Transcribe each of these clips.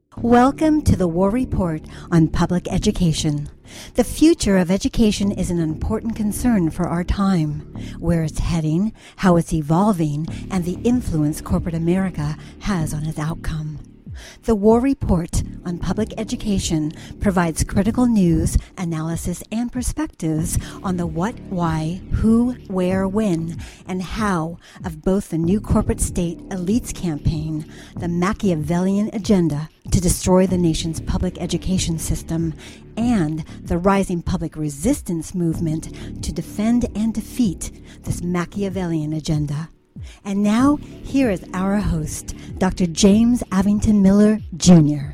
Welcome to the War Report on Public Education. The future of education is an important concern for our time. Where it's heading, how it's evolving, and the influence corporate America has on its outcome. The War Report on Public Education provides critical news, analysis, and perspectives on the what, why, who, where, when, and how of both the new corporate state elites campaign, the Machiavellian agenda to destroy the nation's public education system, and the rising public resistance movement to defend and defeat this Machiavellian agenda. And now, here is our host, Dr. James Avington Miller, Jr.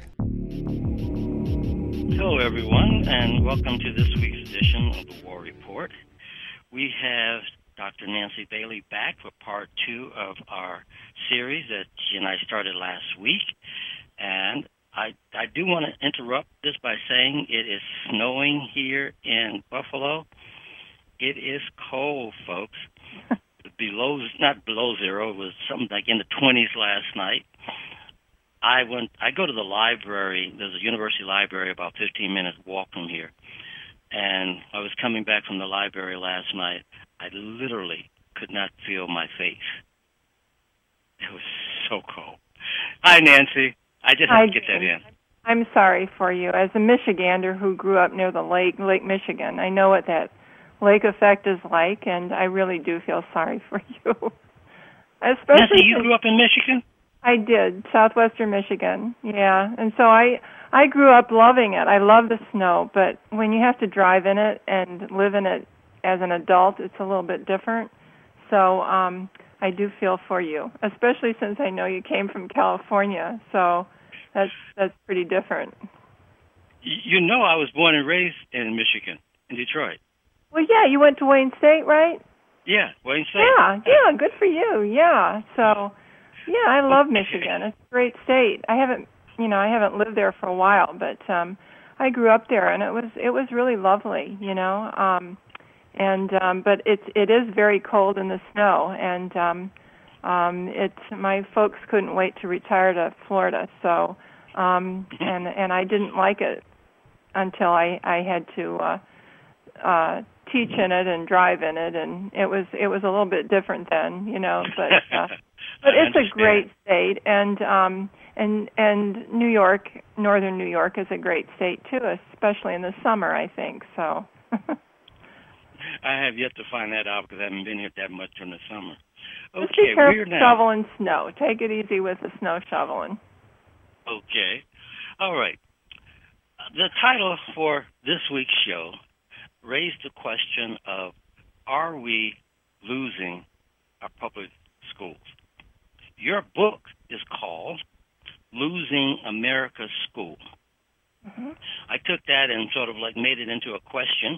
Hello, everyone, and welcome to this week's edition of the War Report. We have Dr. Nancy Bailey back for part 2 of our series that she and I started last week. And I do want to interrupt this by saying it is snowing here in Buffalo. It is cold, folks. Not below zero. It was something like in the 20s last night. I go to the library. There's a university library about 15 minutes walk from here. And I was coming back from the library last night. I literally could not feel my face. It was so cold. Hi, Nancy. I just had to get that in. I'm sorry for you. As a Michigander who grew up near the Lake Michigan, I know what that lake effect is like, and I really do feel sorry for you. Especially Nancy, you grew up in Michigan? I did, southwestern Michigan, yeah. And so I grew up loving it. I love the snow, but when you have to drive in it and live in it as an adult, it's a little bit different. So I do feel for you, especially since I know you came from California, so that's pretty different. You know I was born and raised in Michigan, in Detroit. Well, yeah, you went to Wayne State, right? Yeah, Wayne State. Yeah, good for you. Yeah, so yeah, I love Michigan. It's a great state. I haven't lived there for a while, but I grew up there, and it was really lovely, but it is very cold in the snow, and my folks couldn't wait to retire to Florida, so and I didn't like it until I had to teach in it and drive in it, and it was a little bit different then, but it's a great state, and New York, northern New York, is a great state too, especially in the summer, I think. So I have yet to find that out because I haven't been here that much in the summer. Okay, just be careful shoveling snow. Take it easy with the snow shoveling. Okay, all right. The title for this week's show raised the question of, are we losing our public schools? Your book is called Losing America's School. Mm-hmm. I took that and sort of made it into a question.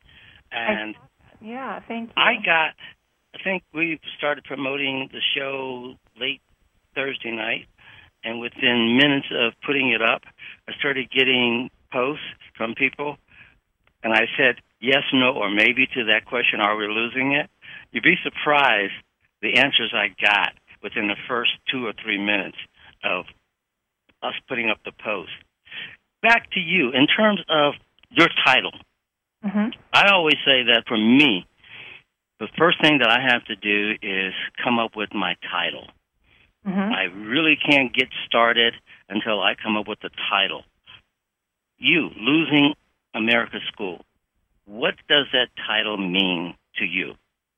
And yeah, thank you. I think we started promoting the show late Thursday night, and within minutes of putting it up, I started getting posts from people, and I said yes, no, or maybe to that question, are we losing it? You'd be surprised the answers I got within the first 2 or 3 minutes of us putting up the post. Back to you, in terms of your title. Mm-hmm. I always say that for me, the first thing that I have to do is come up with my title. Mm-hmm. I really can't get started until I come up with the title. You, Losing America's School. What does that title mean to you?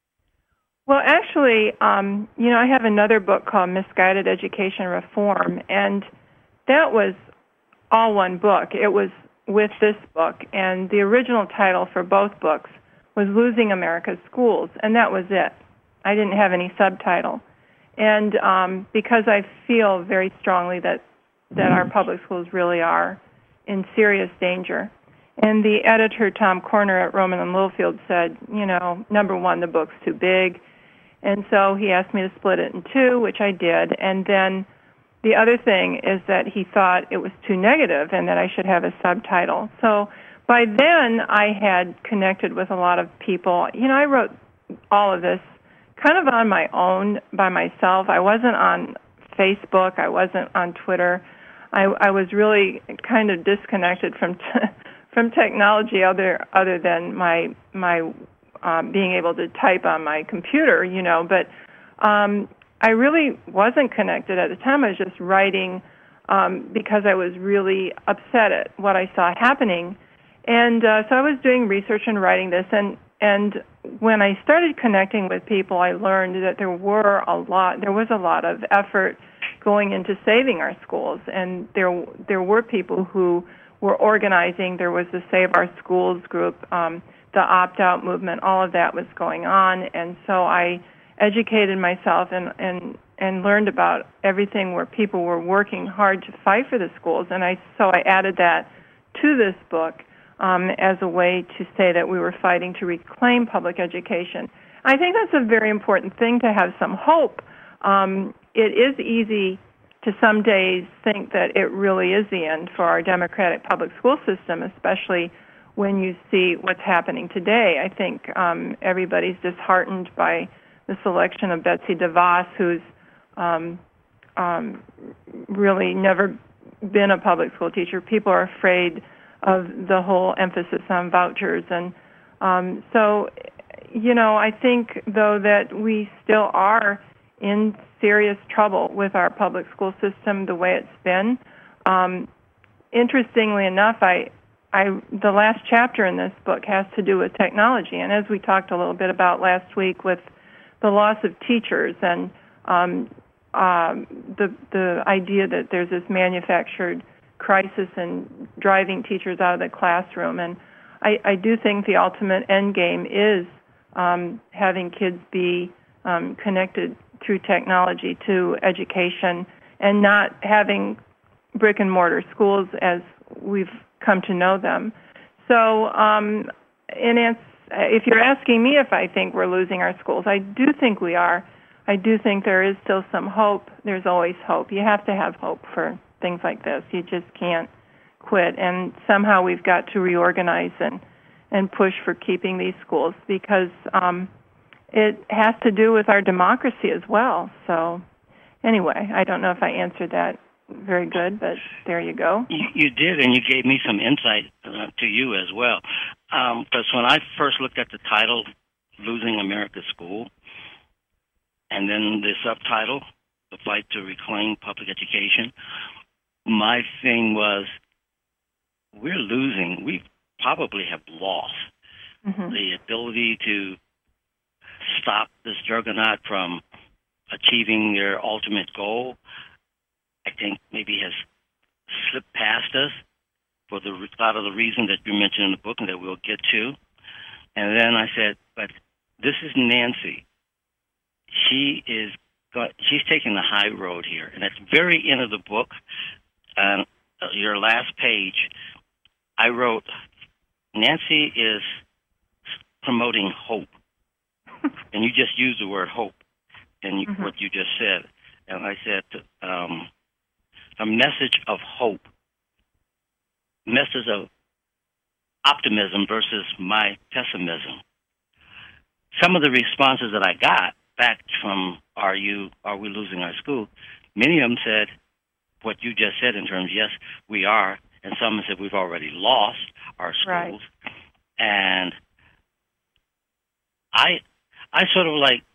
Well, actually, I have another book called Misguided Education Reform, and that was all one book. It was with this book, and the original title for both books was Losing America's Schools, and that was it. I didn't have any subtitle. And because I feel very strongly that our public schools really are in serious danger. And the editor, Tom Corner at Rowman and Littlefield, said, number one, the book's too big. And so he asked me to split it in 2, which I did. And then the other thing is that he thought it was too negative and that I should have a subtitle. So by then I had connected with a lot of people. I wrote all of this kind of on my own, by myself. I wasn't on Facebook. I wasn't on Twitter. I was really kind of disconnected from from technology, other than my being able to type on my computer, But I really wasn't connected at the time. I was just writing because I was really upset at what I saw happening, and so I was doing research and writing this. And when I started connecting with people, I learned that there was a lot of effort going into saving our schools, and there were people who were organizing. There was the Save Our Schools group, the opt-out movement. All of that was going on, and so I educated myself and learned about everything where people were working hard to fight for the schools, and so I added that to this book as a way to say that we were fighting to reclaim public education. I think that's a very important thing, to have some hope. It is easy to some days think that it really is the end for our democratic public school system, especially when you see what's happening today. I think everybody's disheartened by the selection of Betsy DeVos, who's really never been a public school teacher. People are afraid of the whole emphasis on vouchers. And so, I think, though, that we still are in serious trouble with our public school system the way it's been. Interestingly enough, the last chapter in this book has to do with technology, and as we talked a little bit about last week with the loss of teachers and the idea that there's this manufactured crisis in driving teachers out of the classroom, and I do think the ultimate end game is having kids be connected through technology to education, and not having brick and mortar schools as we've come to know them. So, if you're asking me if I think we're losing our schools, I do think we are. I do think there is still some hope. There's always hope. You have to have hope for things like this. You just can't quit. And somehow we've got to reorganize and push for keeping these schools, because it has to do with our democracy as well. So anyway, I don't know if I answered that very good, but there you go. You did, and you gave me some insight to you as well. Because when I first looked at the title, Losing America's School, and then the subtitle, The Fight to Reclaim Public Education, my thing was, we're losing. We probably have lost the ability to stop this juggernaut from achieving their ultimate goal. I think maybe has slipped past us for a lot of the reasons that you mentioned in the book and that we'll get to. And then I said, but this is Nancy. She's taking the high road here. And at the very end of the book, your last page, I wrote, Nancy is promoting hope. And you just used the word hope in what you just said. And I said, a message of hope, message of optimism versus my pessimism. Some of the responses that I got back from Are we losing our school? Many of them said what you just said in terms, yes, we are, and some said we've already lost our schools. Right. And I sort of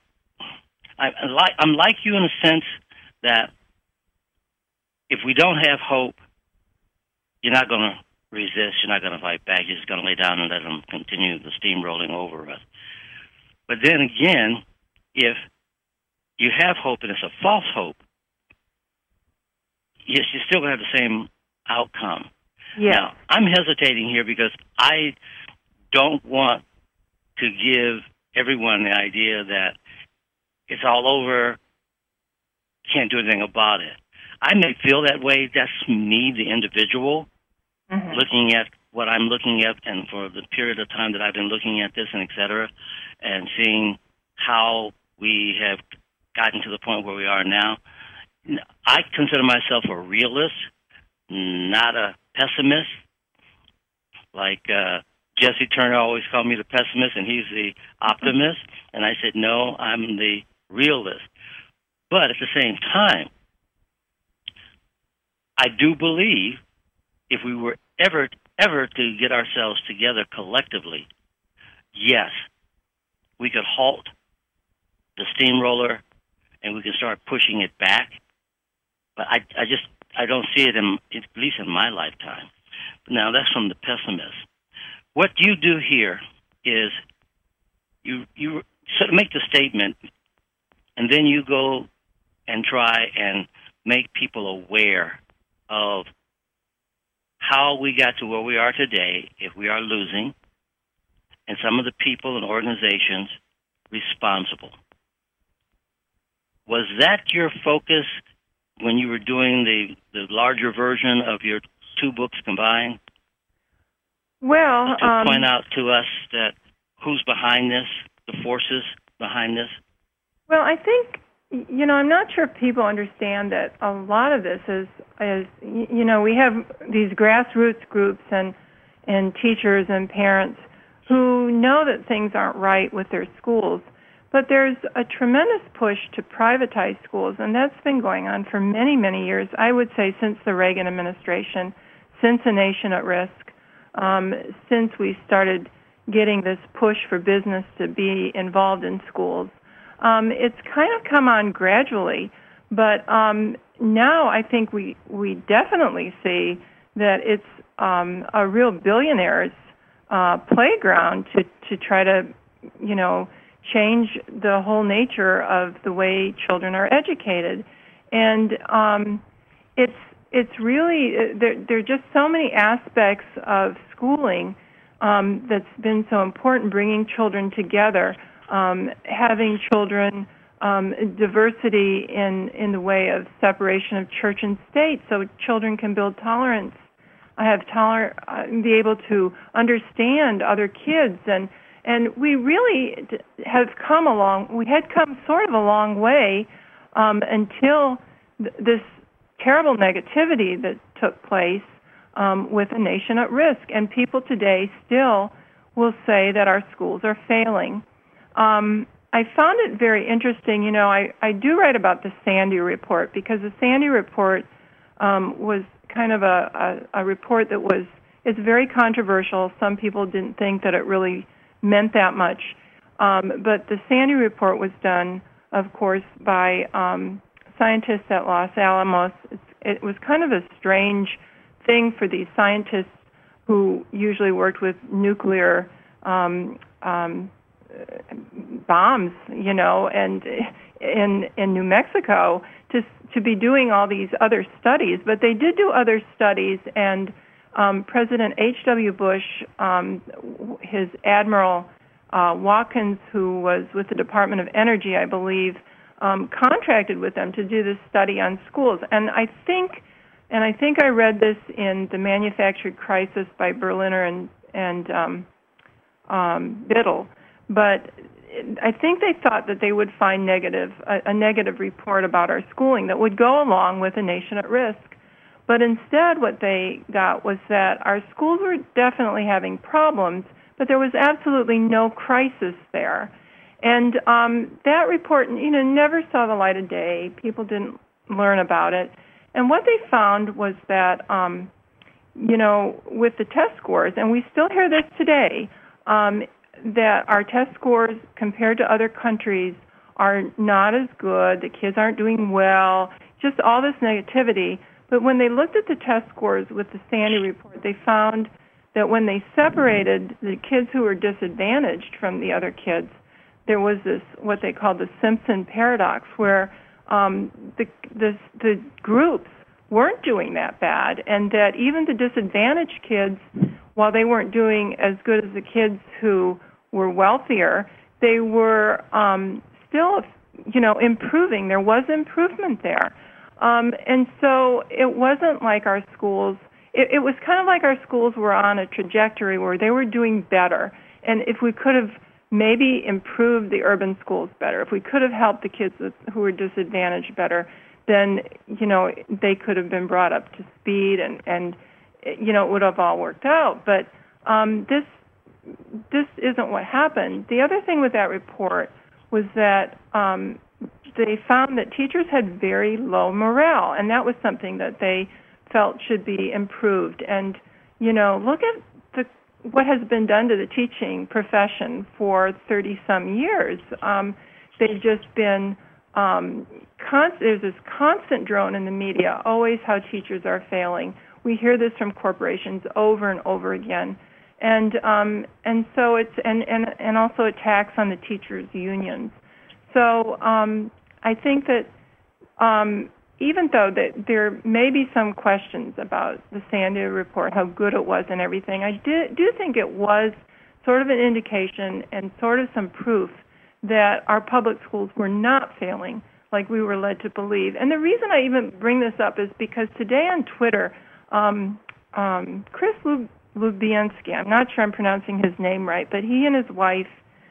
I'm like you in a sense that if we don't have hope, you're not going to resist, you're not going to fight back, you're just going to lay down and let them continue the steamrolling over us. But then again, if you have hope and it's a false hope, yes, you're still going to have the same outcome. Yeah. Now, I'm hesitating here because I don't want to give everyone the idea that it's all over, can't do anything about it. I may feel that way. That's me, the individual, looking at what I'm looking at, and for the period of time that I've been looking at this, and et cetera, and seeing how we have gotten to the point where we are now. I consider myself a realist, not a pessimist. Like Jesse Turner always called me the pessimist, and he's the optimist. And I said, no, I'm the realist. But at the same time, I do believe if we were ever to get ourselves together collectively, yes, we could halt the steamroller and we could start pushing it back. But I don't see it, at least in my lifetime. Now, that's from the pessimist. What you do here is you sort of make the statement, and then you go and try and make people aware of how we got to where we are today, if we are losing, and some of the people and organizations responsible. Was that your focus when you were doing the larger version of your two books combined? Well, to point out to us that who's behind this, the forces behind this? Well, I think, I'm not sure if people understand that a lot of this is we have these grassroots groups and teachers and parents who know that things aren't right with their schools. But there's a tremendous push to privatize schools, and that's been going on for many, many years. I would say since the Reagan administration, since A Nation at Risk, since we started getting this push for business to be involved in schools. It's kind of come on gradually, but now I think we definitely see that it's a real billionaire's playground to try to, change the whole nature of the way children are educated. And it's really, there are just so many aspects of schooling that's been so important, bringing children together, having children, diversity in the way of separation of church and state, so children can build tolerance, be able to understand other kids, and we really have come along. We had come sort of a long way until this terrible negativity that took place with A Nation at Risk, and people today still will say that our schools are failing. I found it very interesting. I do write about the Sandy Report because the Sandy Report was kind of a report that it's very controversial. Some people didn't think that it really meant that much. But the Sandy Report was done, of course, by scientists at Los Alamos. It was kind of a strange thing for these scientists who usually worked with nuclear bombs, and in New Mexico to be doing all these other studies. But they did do other studies, and President H.W. Bush, his Admiral Watkins, who was with the Department of Energy, I believe, contracted with them to do this study on schools. And I think I read this in The Manufactured Crisis by Berliner and Biddle, but I think they thought that they would find a negative report about our schooling that would go along with A Nation at Risk. But instead what they got was that our schools were definitely having problems, but there was absolutely no crisis there. And that report, never saw the light of day. People didn't learn about it. And what they found was that, with the test scores, and we still hear this today, that our test scores compared to other countries are not as good. The kids aren't doing well, just all this negativity. But when they looked at the test scores with the Sandy Report, they found that when they separated the kids who were disadvantaged from the other kids, there was this, what they called the Simpson paradox, where the groups weren't doing that bad, and that even the disadvantaged kids, while they weren't doing as good as the kids who were wealthier, they were still, improving. There was improvement there. And so it wasn't like our schools, it was kind of like our schools were on a trajectory where they were doing better. And if we could have maybe improved the urban schools better, if we could have helped the kids who were disadvantaged better, then, they could have been brought up to speed and it would have all worked out. But this isn't what happened. The other thing with that report was that they found that teachers had very low morale, and that was something that they felt should be improved. And, look at what has been done to the teaching profession for 30-some years. They've just been, there's this constant drone in the media, always how teachers are failing. We hear this from corporations over and over again. And so it's, and also attacks on the teachers' unions. So I think that even though that there may be some questions about the Sandy report, how good it was and everything, I do think it was sort of an indication and sort of some proof that our public schools were not failing like we were led to believe. And the reason I even bring this up is because today on Twitter, Chris Lubienski, I'm not sure I'm pronouncing his name right, but he and his wife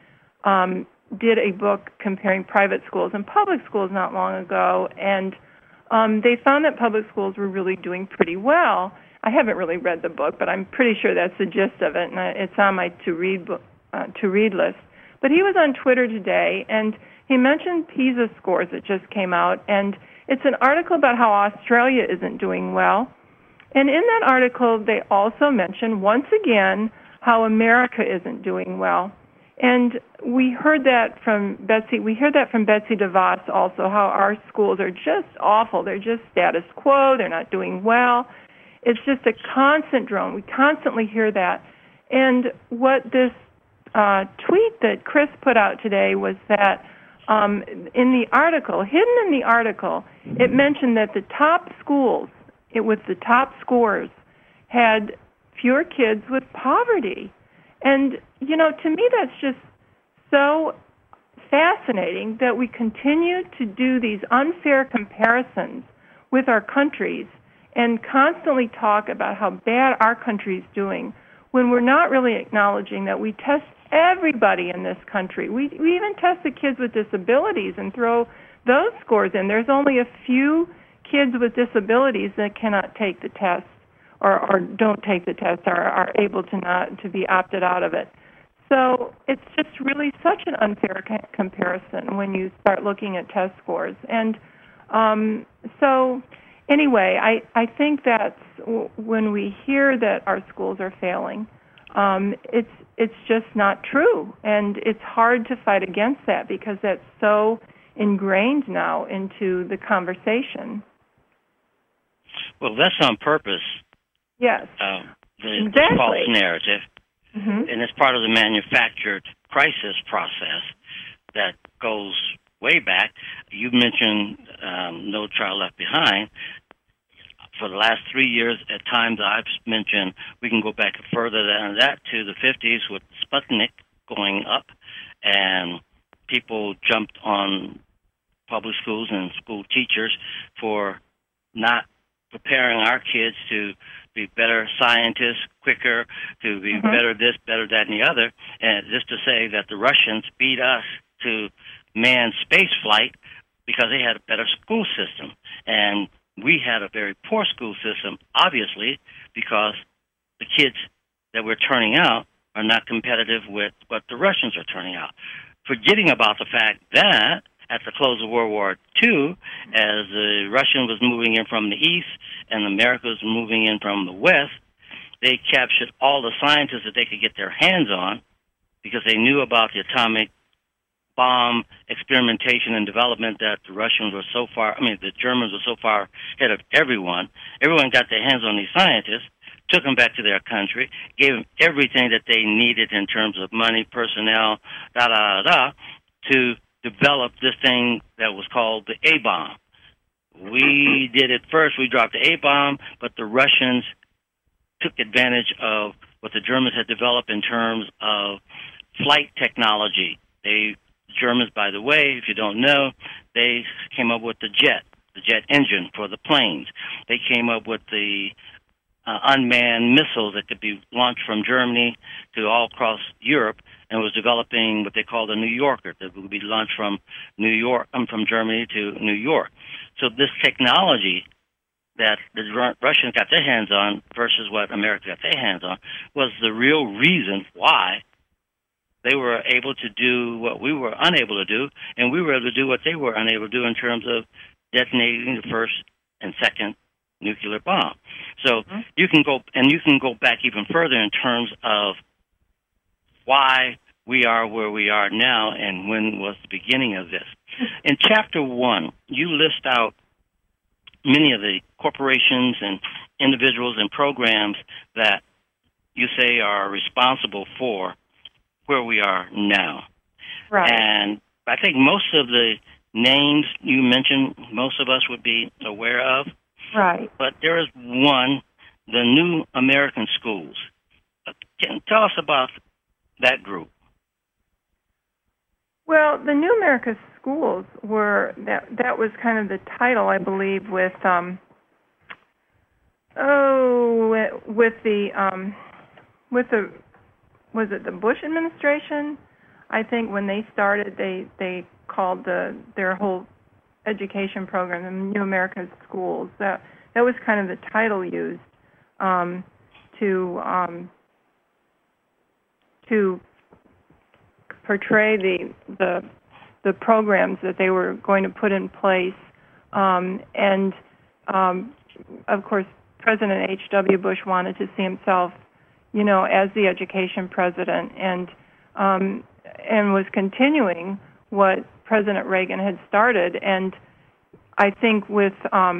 did a book comparing private schools and public schools not long ago, and they found that public schools were really doing pretty well. I haven't really read the book, but I'm pretty sure that's the gist of it, and it's on my to-read list. But he was on Twitter today, and he mentioned PISA scores that just came out, and it's an article about how Australia isn't doing well. And in that article, they also mention, once again, how America isn't doing well. And we heard that from Betsy DeVos also, how our schools are just awful. They're just status quo. They're not doing well. It's just a constant drone. We constantly hear that. And what this tweet that Chris put out today was that in the article, hidden in the article, it mentioned that the top schools with the top scores had fewer kids with poverty. And, to me that's just so fascinating that we continue to do these unfair comparisons with our countries and constantly talk about how bad our country's doing when we're not really acknowledging that we test everybody in this country. We even test the kids with disabilities and throw those scores in. There's only a few kids with disabilities that cannot take the test or don't take the test, or are able to be opted out of it. So it's just really such an unfair comparison when you start looking at test scores. And so anyway, I think that's when we hear that our schools are failing, it's just not true. And it's hard to fight against that because that's so ingrained now into the conversation. Well, that's on purpose. Yes. The exactly. false narrative. Mm-hmm. And it's part of the manufactured crisis process that goes way back. You mentioned No Child Left Behind. For the last 3 years, at times I've mentioned, we can go back further than that to the 50s with Sputnik going up, and people jumped on public schools and school teachers for not preparing our kids to be better scientists quicker, to be better this, better that, and the other. And just to say that the Russians beat us to manned space flight because they had a better school system. And we had a very poor school system, obviously, because the kids that we're turning out are not competitive with what the Russians are turning out. Forgetting about the fact that at the close of World War II, as the Russian was moving in from the east and America was moving in from the west, they captured all the scientists that they could get their hands on because they knew about the atomic bomb experimentation and development that the Germans were so far ahead of everyone. Everyone got their hands on these scientists, took them back to their country, gave them everything that they needed in terms of money, personnel, to develop this thing that was called the A-bomb. We did it first. We dropped the A-bomb, but the Russians took advantage of what the Germans had developed in terms of flight technology. Germans, by the way, if you don't know, they came up with the jet engine for the planes. They came up with the unmanned missiles that could be launched from Germany to all across Europe, and was developing what they call the New Yorker that would be launched from from Germany to New York. So this technology that the Russians got their hands on versus what America got their hands on was the real reason why they were able to do what we were unable to do, and we were able to do what they were unable to do in terms of detonating the first and second nuclear bomb. So you can go back even further in terms of why we are where we are now and when was the beginning of this. In Chapter 1, you list out many of the corporations and individuals and programs that you say are responsible for where we are now. Right. And I think most of the names you mentioned, most of us would be aware of. Right. But there is one, the New American Schools. Tell us about that group. Well, the New American Schools were that was kind of the title, I believe, with was it the Bush administration? I think when they started, they called their whole education program the New American Schools. That was kind of the title used to portray the programs that they were going to put in place, and of course, President H.W. Bush wanted to see himself, as the education president, and was continuing what President Reagan had started. And I think with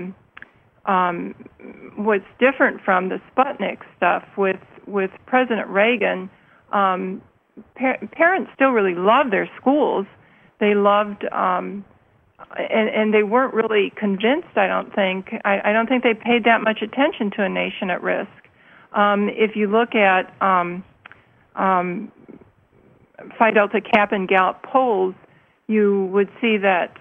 what's different from the Sputnik stuff with President Reagan, parents still really loved their schools. They loved, and they weren't really convinced. I don't think they paid that much attention to a nation at risk. If you look at Phi Delta Kappa and Gallup polls, you would see that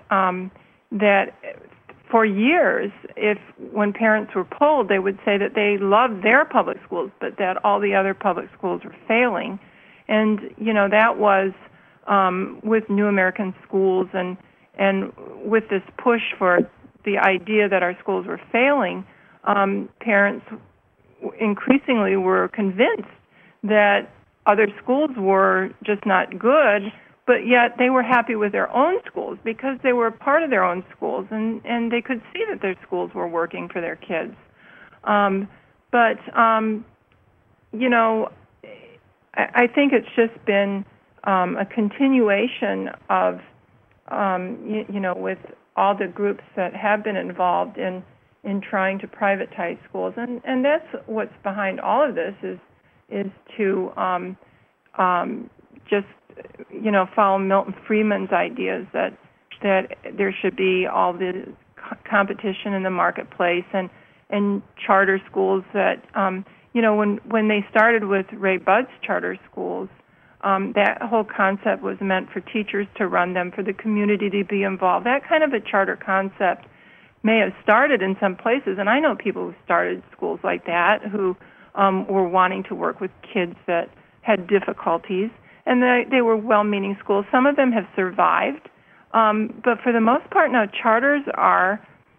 for years, when parents were polled, they would say that they loved their public schools, but that all the other public schools were failing. And that was with New American Schools and with this push for the idea that our schools were failing, parents increasingly were convinced that other schools were just not good, but yet they were happy with their own schools because they were part of their own schools, and they could see that their schools were working for their kids. I think it's just been a continuation of, with all the groups that have been involved in trying to privatize schools, and that's what's behind all of this is to just follow Milton Friedman's ideas that there should be all the competition in the marketplace and charter schools that when they started with Ray Budd's charter schools, that whole concept was meant for teachers to run them, for the community to be involved. That kind of a charter concept may have started in some places, and I know people who started schools like that who were wanting to work with kids that had difficulties, and they were well-meaning schools. Some of them have survived, but for the most part now charters are,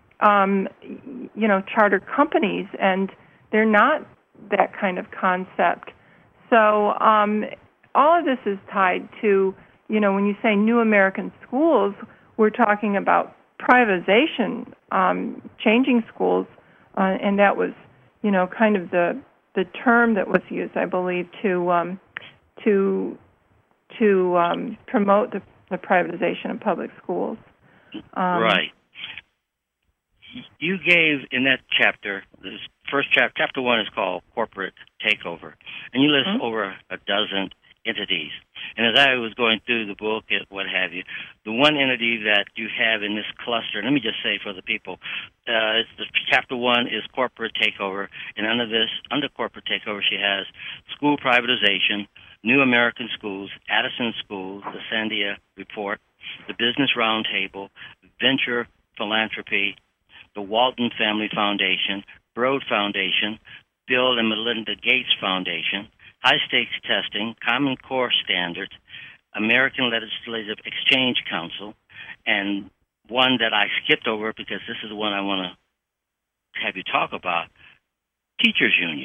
charter companies, and they're not that kind of concept. So all of this is tied to, when you say New American Schools, we're talking about privatization, changing schools, and that was, kind of the term that was used, I believe, to promote the privatization of public schools. Right. You gave in that chapter, this first chapter 1 is called Corporate Takeover, and you list over a dozen entities. And as I was going through the book and what have you, the one entity that you have in this cluster, let me just say for the people, chapter 1 is Corporate Takeover, and under Corporate Takeover, she has School Privatization, New American Schools, Addison Schools, the Sandia Report, the Business Roundtable, Venture Philanthropy, the Walton Family Foundation, Broad Foundation, Bill and Melinda Gates Foundation, High Stakes Testing, Common Core Standards, American Legislative Exchange Council, and one that I skipped over because this is the one I want to have you talk about, Teachers Union.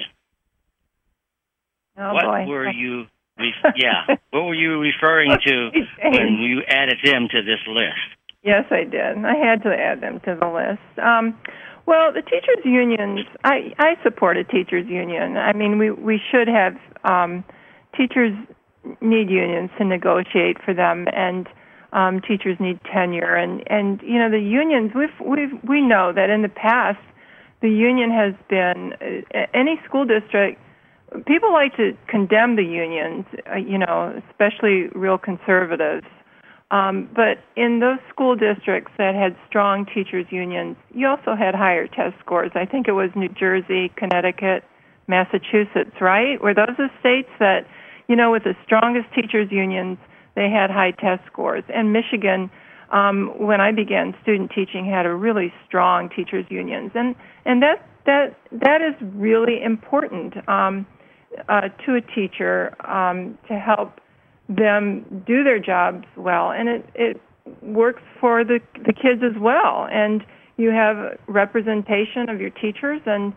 Oh, what boy. were you what were you referring to when you added them to this list? Yes, I did. I had to add them to the list. Well, the teachers' unions, I support a teachers' union. I mean, we should have, teachers need unions to negotiate for them, and teachers need tenure. And you know, the unions, we know that in the past, the union has been, any school district, people like to condemn the unions, you know, especially real conservatives. But in those school districts that had strong teachers' unions, you also had higher test scores. I think it was New Jersey, Connecticut, Massachusetts, right? Were those the states that, you know, with the strongest teachers' unions, they had high test scores. And Michigan, when I began student teaching, had a really strong teachers' unions. And that is really important to a teacher to help them do their jobs well, and it works for the kids as well. And you have representation of your teachers, and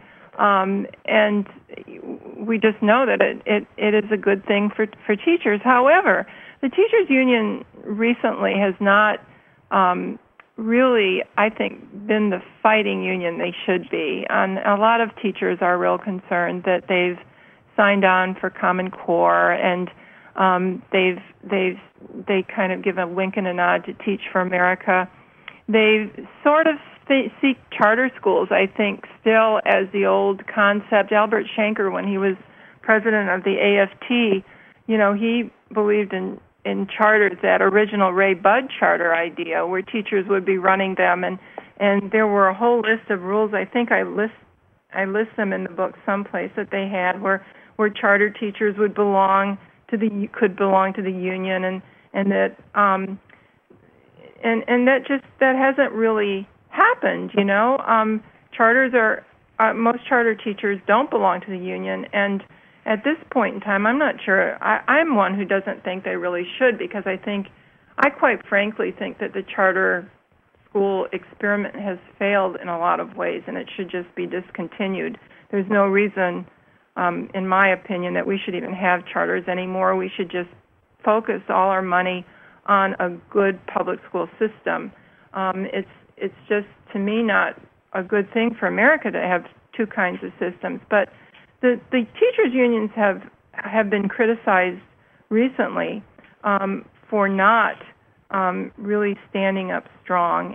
we just know that it is a good thing for teachers. However, the teachers union recently has not really, I think, been the fighting union they should be. And a lot of teachers are real concerned that they've signed on for Common Core, and they kind of give a wink and a nod to Teach for America. They sort of seek charter schools, I think, still as the old concept. Albert Shanker, when he was president of the AFT, you know, he believed in charters, that original Ray Budd charter idea, where teachers would be running them, and there were a whole list of rules. I think I list them in the book someplace that they had, where charter teachers could belong to the union, and that and that hasn't really happened. You know, charters are most charter teachers don't belong to the union, and at this point in time, I'm not sure. I'm one who doesn't think they really should, because I quite frankly think that the charter school experiment has failed in a lot of ways, and it should just be discontinued. There's no reason, in my opinion, that we should even have charters anymore. We should just focus all our money on a good public school system. It's just, to me, not a good thing for America to have two kinds of systems. But the teachers' unions have been criticized recently for not really standing up strong,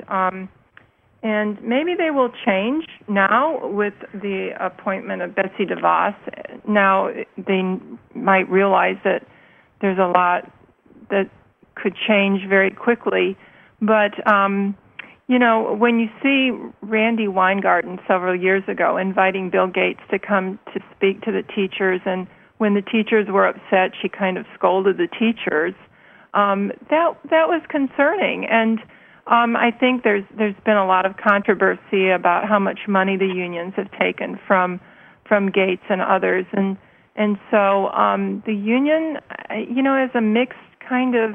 and maybe they will change now with the appointment of Betsy DeVos. Now they might realize that there's a lot that could change very quickly. But, you know, when you see Randy Weingarten several years ago inviting Bill Gates to come to speak to the teachers, and when the teachers were upset, she kind of scolded the teachers, that was concerning. And I think there's been a lot of controversy about how much money the unions have taken from Gates and others, and so the union, you know, is a mixed kind of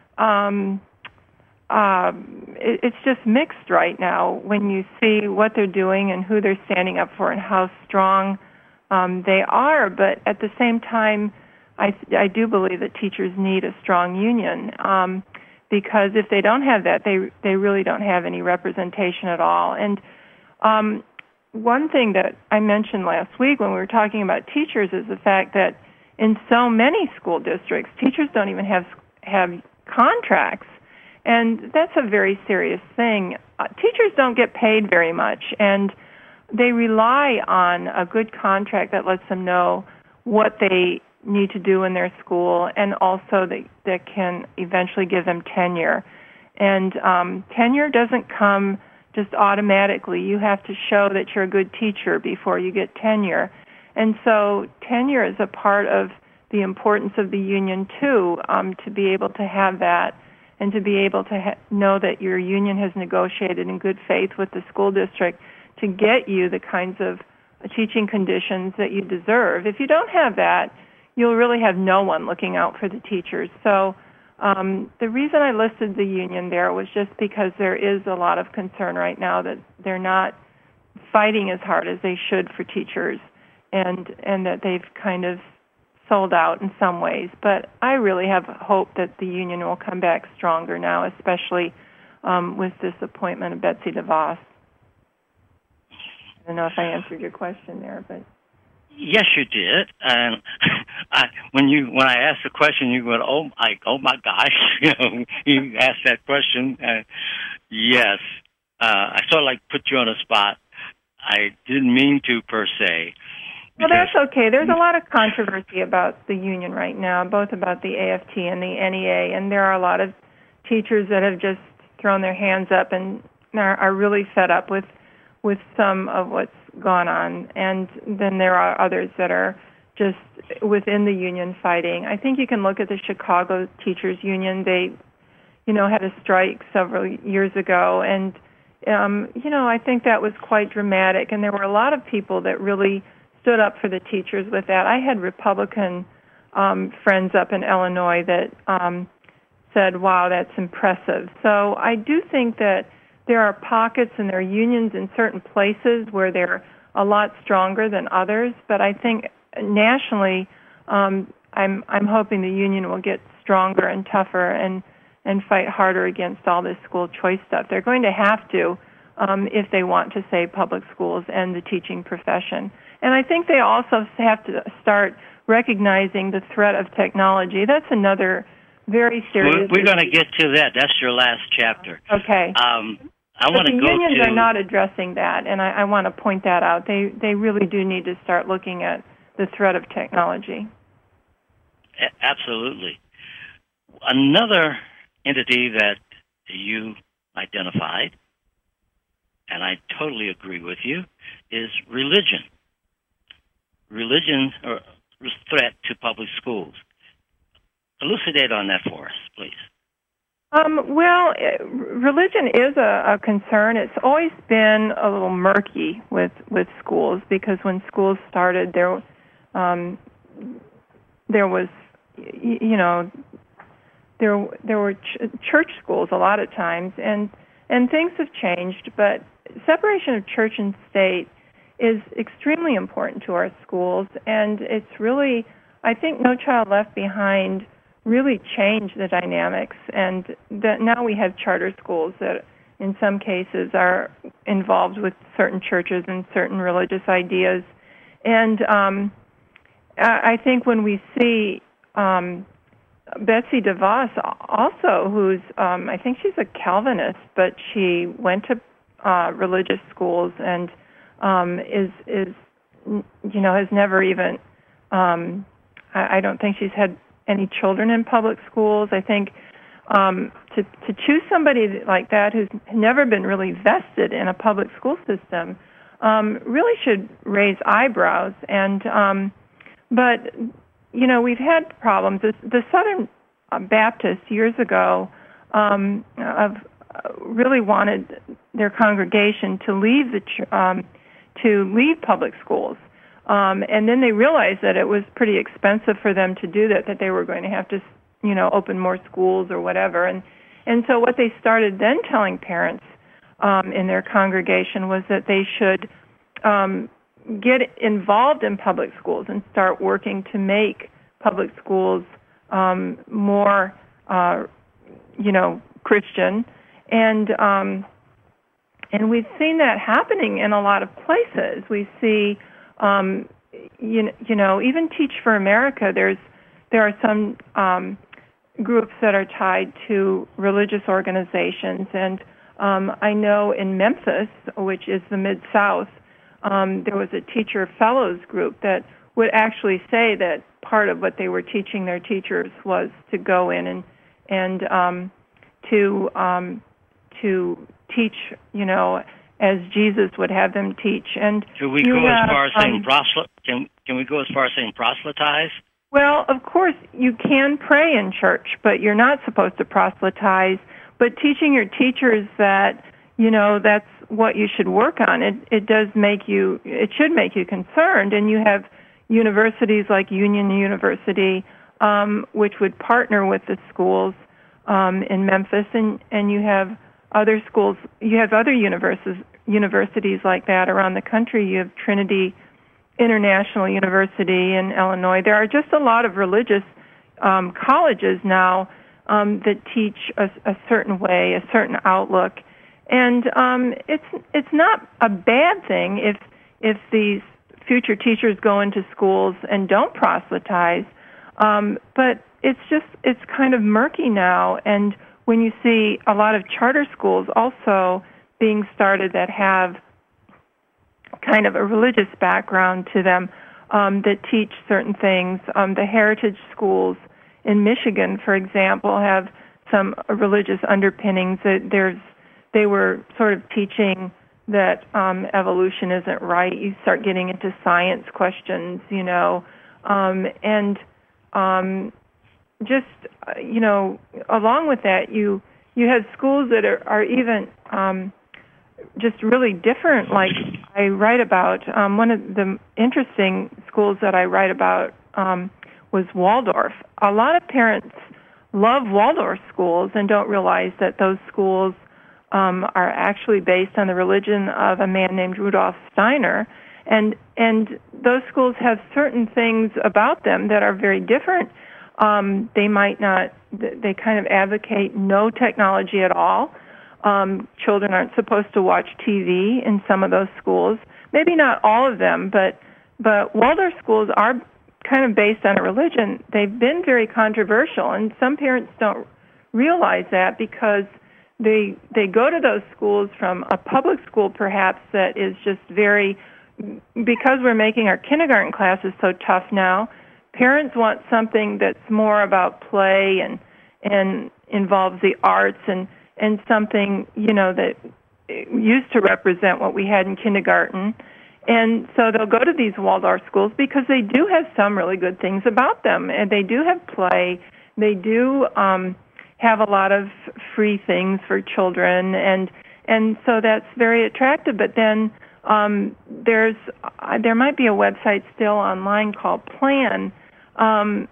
it's just mixed right now when you see what they're doing and who they're standing up for and how strong they are. But at the same time, I do believe that teachers need a strong union. Because if they don't have that, they really don't have any representation at all. And one thing that I mentioned last week when we were talking about teachers is the fact that in so many school districts, teachers don't even have contracts, and that's a very serious thing. Teachers don't get paid very much, and they rely on a good contract that lets them know what they need to do in their school, and also that can eventually give them tenure. And tenure doesn't come just automatically. You have to show that you're a good teacher before you get tenure. And so tenure is a part of the importance of the union, too, to be able to have that and to be able to know that your union has negotiated in good faith with the school district to get you the kinds of teaching conditions that you deserve. If you don't have that, you'll really have no one looking out for the teachers. So the reason I listed the union there was just because there is a lot of concern right now that they're not fighting as hard as they should for teachers, and that they've kind of sold out in some ways. But I really have hope that the union will come back stronger now, especially with this appointment of Betsy DeVos. I don't know if I answered your question there, but yes, you did. And when I asked the question, you went, "Oh my gosh!" You asked that question. Yes, I sort of like put you on the spot. I didn't mean to per se. Well, that's okay. There's a lot of controversy about the union right now, both about the AFT and the NEA, and there are a lot of teachers that have just thrown their hands up and are really fed up with some of what's gone on, and then there are others that are just within the union fighting. I think you can look at the Chicago Teachers Union. They, had a strike several years ago, and I think that was quite dramatic, and there were a lot of people that really stood up for the teachers with that. I had Republican friends up in Illinois that said, "Wow, that's impressive." So I do think that there are pockets and there are unions in certain places where they're a lot stronger than others, but I think nationally, I'm hoping the union will get stronger and tougher and fight harder against all this school choice stuff. They're going to have to if they want to save public schools and the teaching profession. And I think they also have to start recognizing the threat of technology. That's another very serious. We're going to get to that. That's your last chapter. Okay. I want to go to. The unions are not addressing that, and I want to point that out. They really do need to start looking at the threat of technology. Absolutely. Another entity that you identified, and I totally agree with you, is religion. Religion or threat to public schools. Elucidate on that for us, please. Well, religion is a concern. It's always been a little murky with schools because when schools started, there was, there were church schools a lot of times, and things have changed. But separation of church and state is extremely important to our schools, and it's really, I think, No Child Left Behind really changed the dynamics, and that now we have charter schools that in some cases are involved with certain churches and certain religious ideas. And I think when we see Betsy DeVos also, who's, I think she's a Calvinist, but she went to religious schools and has never even, I don't think she's had any children in public schools. I think to choose somebody like that who's never been really vested in a public school system really should raise eyebrows. And but we've had problems. The Southern Baptists years ago really wanted their congregation to leave leave public schools. And then they realized that it was pretty expensive for them to do that they were going to have to, open more schools or whatever. And so what they started then telling parents in their congregation was that they should get involved in public schools and start working to make public schools more, Christian. And we've seen that happening in a lot of places. We see even Teach for America, there are some groups that are tied to religious organizations, and I know in Memphis, which is the Mid-South, there was a teacher fellows group that would actually say that part of what they were teaching their teachers was to go in and to teach, as Jesus would have them teach. And can we go as far as saying can we go as far as saying proselytize? Well, of course, you can pray in church, but you're not supposed to proselytize. But teaching your teachers that, that's what you should work on, it should make you concerned. And you have universities like Union University, which would partner with the schools in Memphis, and you have other schools, you have other universities like that around the country. You have Trinity International University in Illinois. There are just a lot of religious colleges now that teach a certain way, a certain outlook, and it's not a bad thing if these future teachers go into schools and don't proselytize, but it's kind of murky now. And when you see a lot of charter schools also being started that have kind of a religious background to them, that teach certain things, the heritage schools in Michigan, for example, have some religious underpinnings. They were sort of teaching that evolution isn't right. You start getting into science questions, along with that, you have schools that are even just really different. Like I write about, one of the interesting schools that I write about was Waldorf. A lot of parents love Waldorf schools and don't realize that those schools are actually based on the religion of a man named Rudolf Steiner, and those schools have certain things about them that are very different. They kind of advocate no technology at all. Children aren't supposed to watch TV in some of those schools. Maybe not all of them, but Waldorf schools are kind of based on a religion. They've been very controversial, and some parents don't realize that because they go to those schools from a public school perhaps that is just because we're making our kindergarten classes so tough now, parents want something that's more about play and involves the arts and something, that used to represent what we had in kindergarten. And so they'll go to these Waldorf schools because they do have some really good things about them. And they do have play. They do have a lot of free things for children. And so that's very attractive. But then there might be a website still online called Plan. And,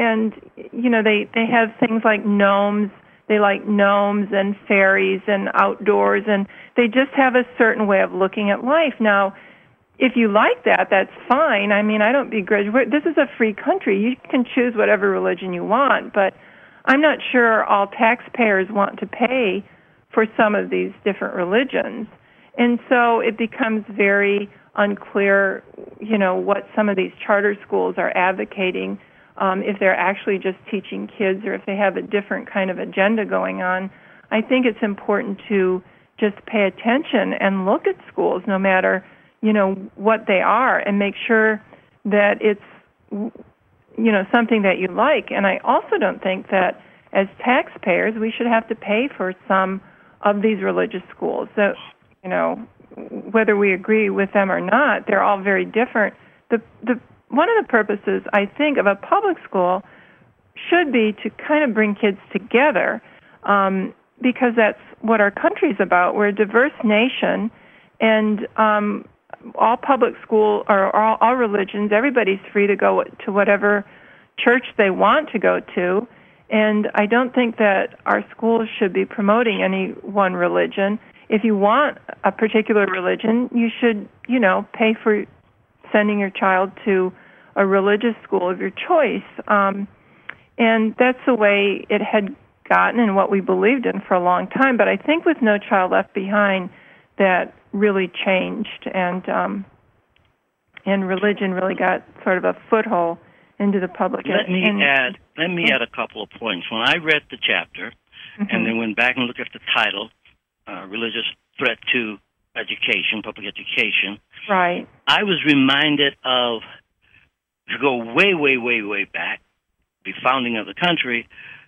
they have things like gnomes. They like gnomes and fairies and outdoors. And they just have a certain way of looking at life. Now, if you like that, that's fine. I mean, I don't begrudge. This is a free country. You can choose whatever religion you want, but I'm not sure all taxpayers want to pay for some of these different religions. And so it becomes very unclear, what some of these charter schools are advocating, if they're actually just teaching kids or if they have a different kind of agenda going on. I think it's important to just pay attention and look at schools no matter what they are, and make sure that it's, something that you like. And I also don't think that as taxpayers we should have to pay for some of these religious schools. So, whether we agree with them or not, they're all very different. One of the purposes, I think, of a public school should be to kind of bring kids together, because that's what our country's about. We're a diverse nation, and all public school or all religions, everybody's free to go to whatever church they want to go to. And I don't think that our schools should be promoting any one religion. If you want a particular religion, you should, pay for sending your child to a religious school of your choice. And that's the way it had gotten and what we believed in for a long time. But I think with No Child Left Behind, that really changed, and religion really got sort of a foothold into the public. Let me add a couple of points. When I read the chapter, and then went back and looked at the title, Religious Threat to Education, Public Education, right, I was reminded of, to go way, way, way, way back, the founding of the country,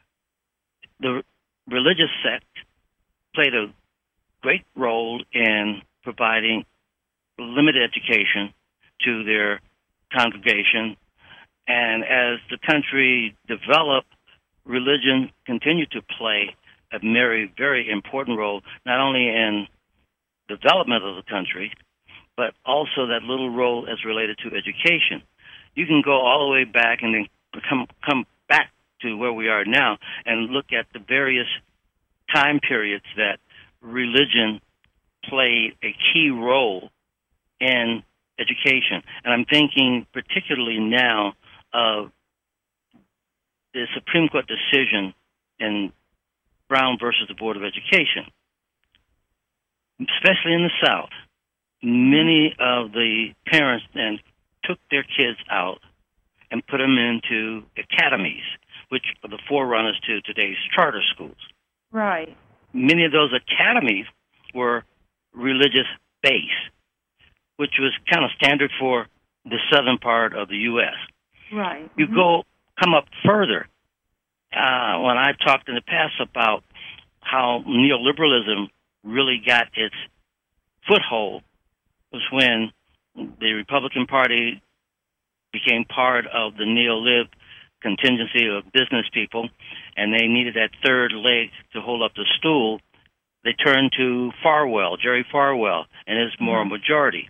the religious sect played a great role in providing limited education to their congregation. And as the country developed, religion continued to play a very, very important role, not only in development of the country, but also that little role as related to education. You can go all the way back and then come back to where we are now and look at the various time periods that religion played a key role in education. And I'm thinking particularly now of the Supreme Court decision in Brown versus the Board of Education, especially in the South, many of the parents then took their kids out and put them into academies, which are the forerunners to today's charter schools. Right. Many of those academies were religious-based, which was kind of standard for the southern part of the U.S. Right. You come up further. When I've talked in the past about how neoliberalism really got its foothold was when the Republican Party became part of the neo-lib contingency of business people, and they needed that third leg to hold up the stool. They turned to Farwell, Jerry Farwell, and his moral majority.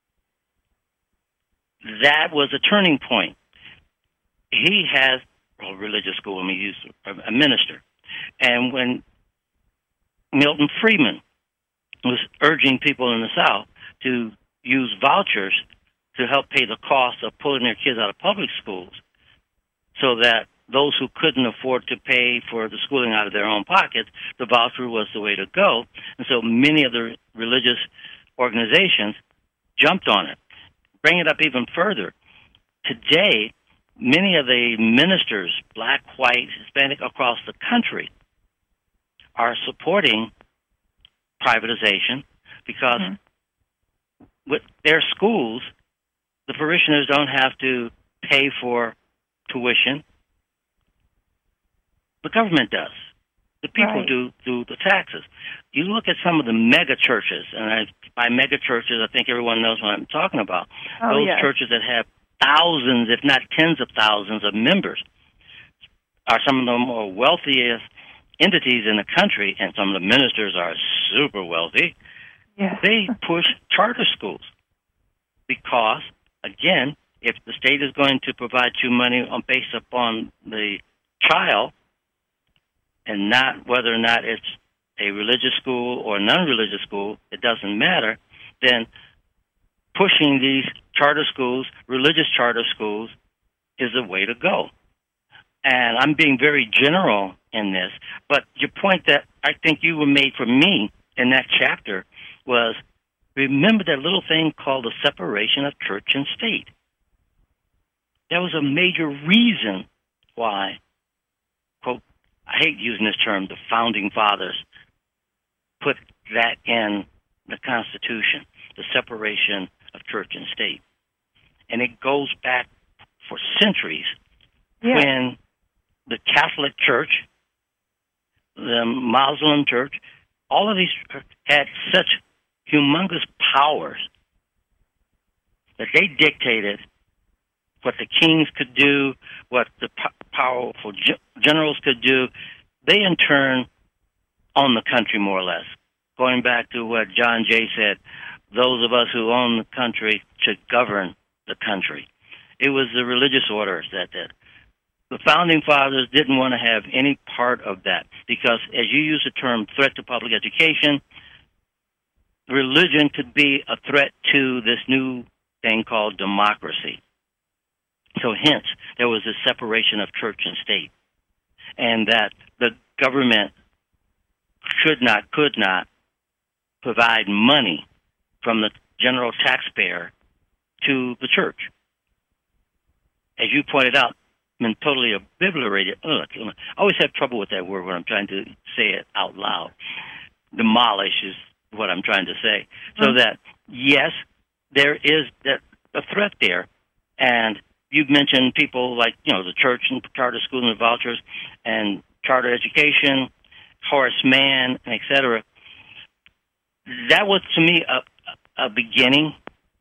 That was a turning point. He has a religious school. I mean, he's a minister. And when Milton Friedman was urging people in the South to use vouchers to help pay the cost of pulling their kids out of public schools so that those who couldn't afford to pay for the schooling out of their own pockets, the voucher was the way to go. And so many of the religious organizations jumped on it. Bring it up even further. Today, many of the ministers, black, white, Hispanic, across the country, are supporting privatization because with their schools, the parishioners don't have to pay for tuition. The government does. The people do the taxes. You look at some of the mega churches, and by mega churches, I think everyone knows what I'm talking about. Those churches that have thousands, if not tens of thousands of members, are some of the more wealthiest entities in the country, and some of the ministers are super wealthy. Yes. They push charter schools because, again, if the state is going to provide you money based upon the child and not whether or not it's a religious school or a non-religious school, it doesn't matter, then pushing these charter schools, religious charter schools, is the way to go. And I'm being very general in this, but your point that I think you were made for me in that chapter was, remember that little thing called the separation of church and state. That was a major reason why, quote, I hate using this term, the founding fathers put that in the Constitution, the separation of church and state. And it goes back for centuries when the Catholic Church, the Muslim Church, all of these had such humongous powers that they dictated what the kings could do, what the powerful generals could do. They, in turn, own the country more or less. Going back to what John Jay said, those of us who own the country should govern the country. It was the religious orders that did. The Founding Fathers didn't want to have any part of that because, as you use the term threat to public education, religion could be a threat to this new thing called democracy. So hence, there was a separation of church and state, and that the government could not provide money from the general taxpayer to the church. As you pointed out, been totally obliterated. I always have trouble with that word when I'm trying to say it out loud. Demolish is what I'm trying to say. So that, yes, there is a threat there, and you've mentioned people like, the church and charter schools and the vouchers and charter education, Horace Mann, et cetera. That was, to me, a beginning,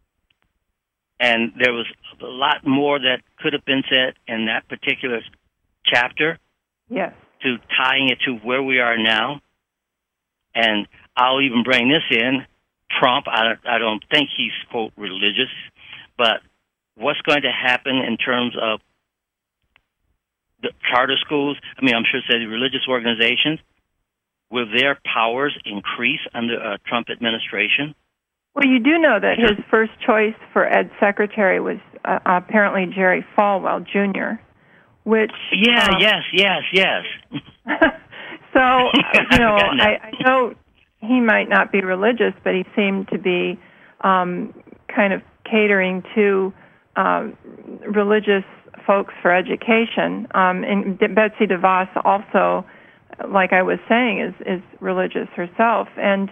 and there was a lot more that could have been said in that particular chapter. Yes. To tying it to where we are now. And I'll even bring this in. Trump, I don't think he's, quote, religious, but what's going to happen in terms of the charter schools? I mean, I'm sure the religious organizations, will their powers increase under a Trump administration? Well, you do know that his first choice for Ed Secretary was apparently Jerry Falwell, Jr., which... yes. So, I know he might not be religious, but he seemed to be kind of catering to religious folks for education. And Betsy DeVos also, like I was saying, is religious herself. And,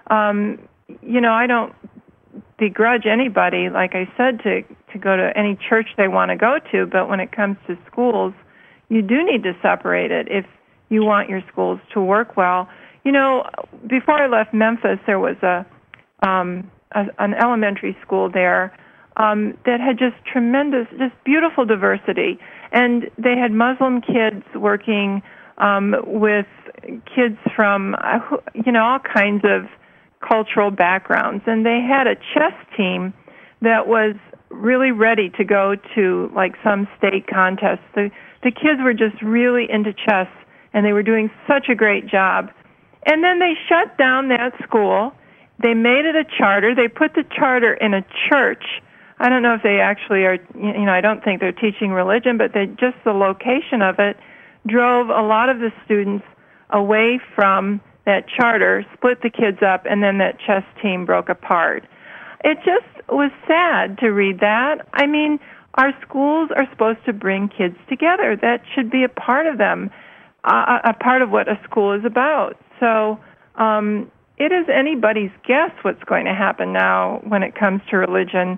I don't begrudge anybody, like I said, to go to any church they want to go to, but when it comes to schools, you do need to separate it if you want your schools to work well. Before I left Memphis, there was an elementary school there that had just tremendous, just beautiful diversity. And they had Muslim kids working with kids from, all kinds of cultural backgrounds. And they had a chess team that was really ready to go to, like, some state contest. The kids were just really into chess, and they were doing such a great job. And then they shut down that school. They made it a charter. They put the charter in a church. I don't know if they actually are, I don't think they're teaching religion, but just the location of it drove a lot of the students away from that charter, split the kids up, and then that chess team broke apart. It just was sad to read that. I mean, our schools are supposed to bring kids together. That should be a part of them, a part of what a school is about. So it is anybody's guess what's going to happen now when it comes to religion.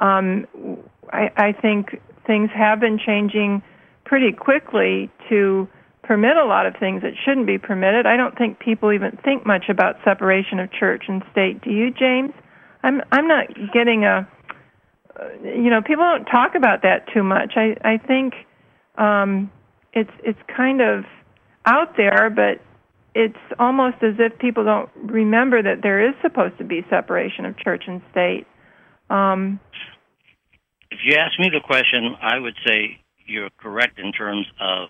I think things have been changing pretty quickly to permit a lot of things that shouldn't be permitted. I don't think people even think much about separation of church and state. Do you, James? I'm not getting people don't talk about that too much. I think it's kind of out there, but it's almost as if people don't remember that there is supposed to be separation of church and state. If you ask me the question, I would say you're correct in terms of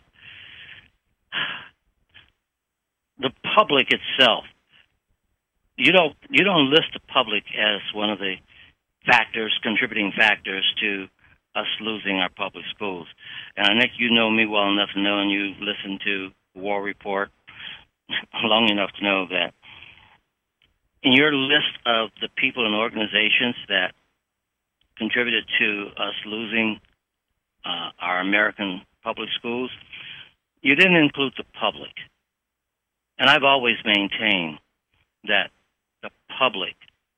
the public itself. You don't list the public as one of the contributing factors to us losing our public schools. And I think you know me well enough to know, and you've listened to the War Report long enough to know that in your list of the people and organizations that contributed to us losing our American public schools, you didn't include the public. And I've always maintained that the public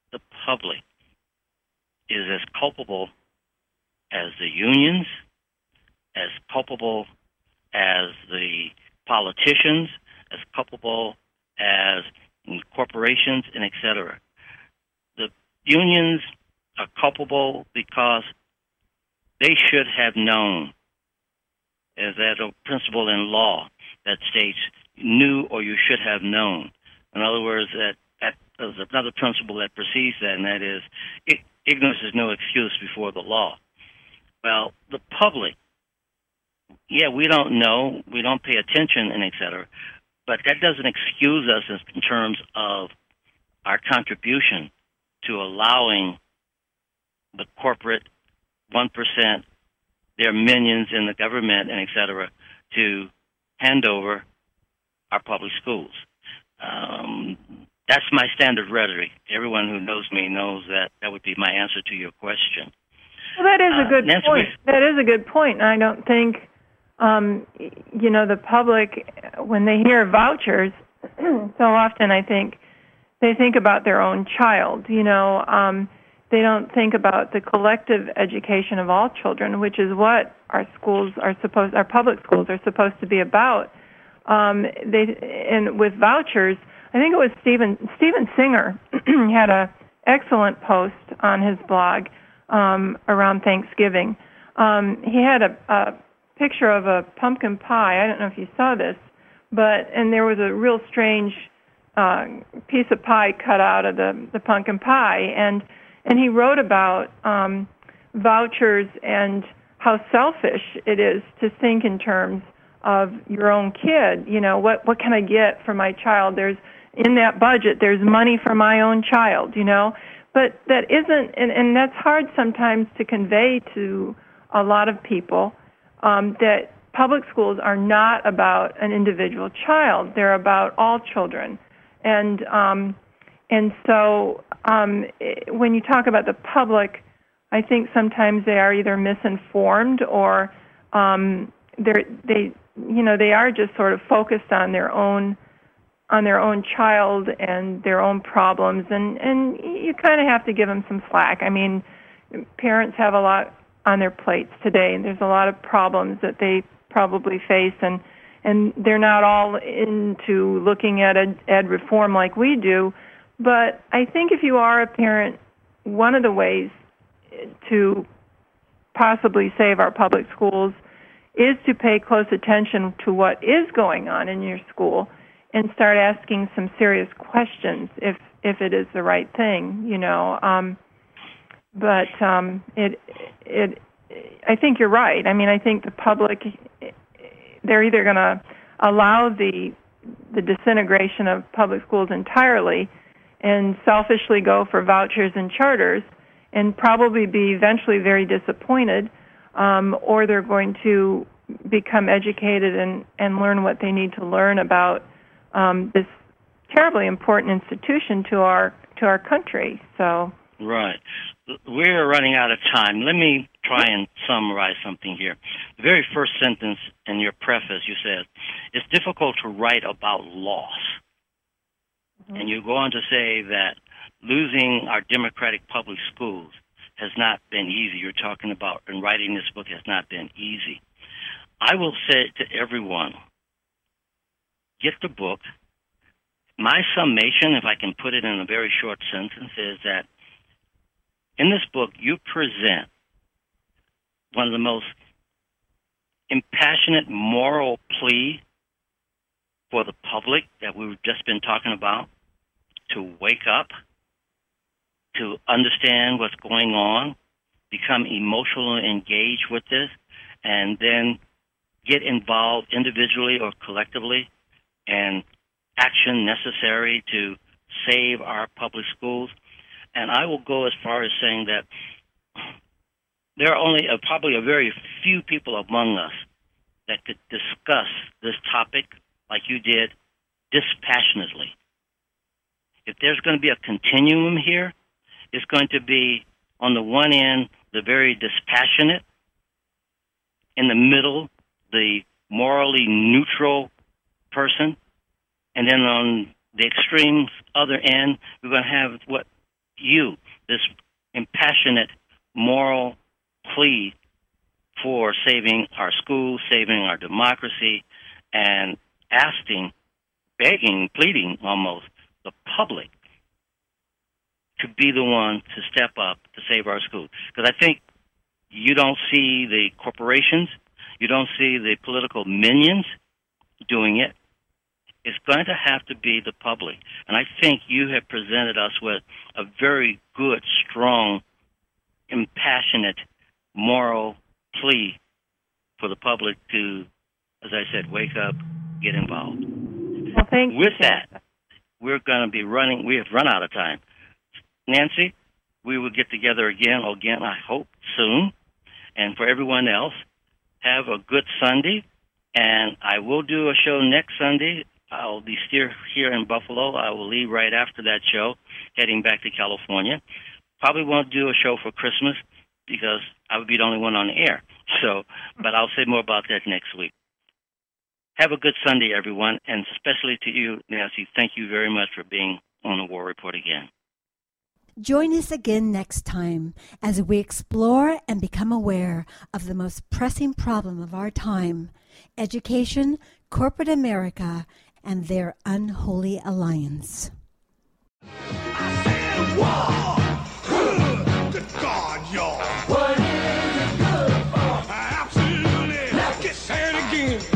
is as culpable as the unions, as culpable as the politicians, as culpable as corporations, and et cetera. The unions are culpable because they should have known, as a principle in law that states knew or you should have known. In other words, that there's another principle that precedes that, and that is ignorance is no excuse before the law. Well, the public, we don't know, we don't pay attention, and et cetera, but that doesn't excuse us in terms of our contribution to allowing the corporate 1%, their minions in the government, and et cetera, to hand over our public schools. That's my standard rhetoric. Everyone who knows me knows that would be my answer to your question. Well, that is a good point. That is a good point. And I don't think, the public, when they hear vouchers, so often I think they think about their own child. They don't think about the collective education of all children, which is what our public schools are supposed to be about. And with vouchers, I think it was Steven Singer had a excellent post on his blog around Thanksgiving. He had a picture of a pumpkin pie. I don't know if you saw this, and there was a real strange piece of pie cut out of the pumpkin pie, and he wrote about vouchers and how selfish it is to think in terms of your own kid. What can I get for my child? In that budget, there's money for my own child, But that isn't, and that's hard sometimes to convey to a lot of people, that public schools are not about an individual child. They're about all children. And so when you talk about the public, I think sometimes they are either misinformed or they are just sort of focused on their own child and their own problems, and you kind of have to give them some slack. I mean, parents have a lot on their plates today, and there's a lot of problems that they probably face, and they're not all into looking at ed reform like we do. But I think if you are a parent, one of the ways to possibly save our public schools is to pay close attention to what is going on in your school and start asking some serious questions if it is the right thing, you know. I think you're right. I mean, I think the public, they're either going to allow the disintegration of public schools entirely and selfishly go for vouchers and charters and probably be eventually very disappointed, or they're going to become educated and learn what they need to learn about this terribly important institution to our country. So right. We're running out of time. Let me try and summarize something here. The very first sentence in your preface, you said, it's difficult to write about loss. Mm-hmm. And you go on to say that losing our democratic public schools has not been easy. You're talking about, and writing this book has not been easy. I will say to everyone, get the book. My summation, if I can put it in a very short sentence, is that in this book, you present one of the most impassionate moral plea for the public that we've just been talking about, to wake up, to understand what's going on, become emotionally engaged with this, and then get involved individually or collectively and action necessary to save our public schools. And I will go as far as saying that there are only probably a very few people among us that could discuss this topic like you did dispassionately. If there's going to be a continuum here, it's going to be, on the one end, the very dispassionate, in the middle, the morally neutral person, and then on the extreme other end, we're going to have this impassionate moral plea for saving our schools, saving our democracy, and asking, begging, pleading almost, the public to be the one to step up to save our schools. Because I think you don't see the corporations, you don't see the political minions doing it. It's going to have to be the public. And I think you have presented us with a very good, strong, impassionate, moral plea for the public to, as I said, wake up, get involved. Well, thank you. With that, we're going to be running. We have run out of time. Nancy, we will get together again, I hope, soon. And for everyone else, have a good Sunday. And I will do a show next Sunday. I'll be still here in Buffalo. I will leave right after that show, heading back to California. Probably won't do a show for Christmas because I would be the only one on the air. But I'll say more about that next week. Have a good Sunday, everyone, and especially to you, Nancy. Thank you very much for being on the War Report again. Join us again next time as we explore and become aware of the most pressing problem of our time: education, corporate America, and their unholy alliance. I said war! Good God, y'all! What is it good for? Absolutely. Let's get said again.